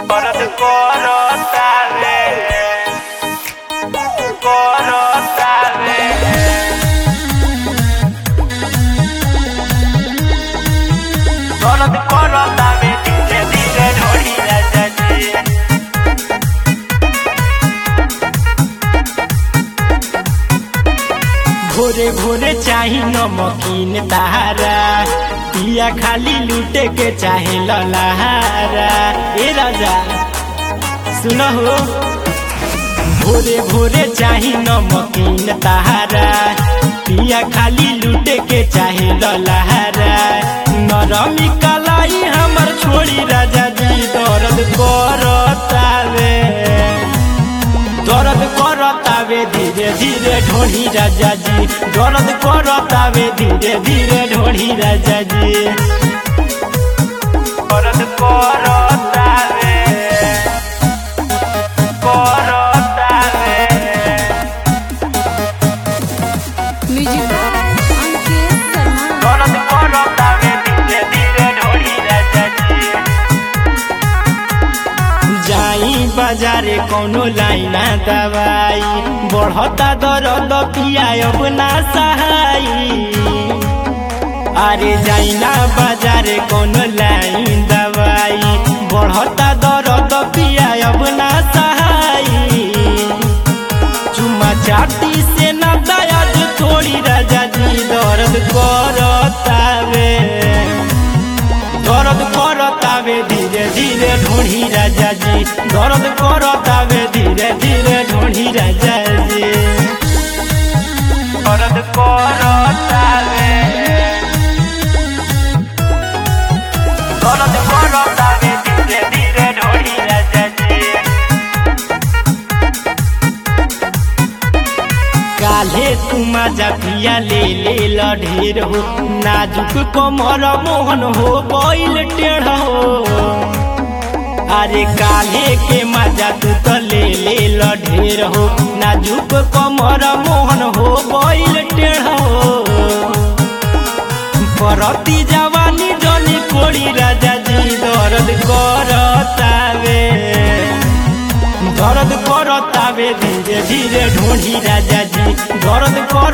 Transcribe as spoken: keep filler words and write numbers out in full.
Dörd korotare, korotare. Dörd korotare, धीरे धीरे ढोली राजाजी। भोरे भोरे चाही नमकीन तारा, पिया खाली लूटे के चाहे ललहारा। ए राजा सुनो हो, भोरे भोरे चाही नमकीन तारा, पिया खाली लूटे के चाहे ललहारा। नरमी कलाई हमर छोड़ी राजा जी, दर्द करतावे दर्द करतावे धीरे धीरे ढोली राजा जी। दर्द करतावे धीरे धीरे ढोली राजा जी। दर्द करतावे करतावे। म्यूजिक अंकित शर्मा। दर्द करतावे धीरे धीरे ढोली राजा जी। जाई बाजारे कौनो लाइना दवाई, बढ़ता दर्द पियाब ना सहाई। अरे जाइना बाजारे कौनो लाइन दवाई, बढ़ता दर्द पियाब ना सहाई। चुम्मा चाटी से ना दयाज थोड़ी राजा जी, दर्द करतावे दर्द करतावे धीरे धीरे ढोली राजा जी। दर्द करतावे धीरे धीरे ढोली राजा जी। दर्द करतावे दर्द करतावे धीरे धीरे ढोली राजा जी। काले तुम जा पिया ले ले लढेर हो, नाजुक कमर मोहन हो बैल टेढ़ हो। अरे काले के मजा तू तो ले ले लढेर हो, नाजुक कमर मोहन हो बैल टेढ़ हो। परती जवानी जनी कोड़ी राजा जी, दर्द करतावे दर्द करतावे धीरे धीरे ढोली राजा जी। दर्द कर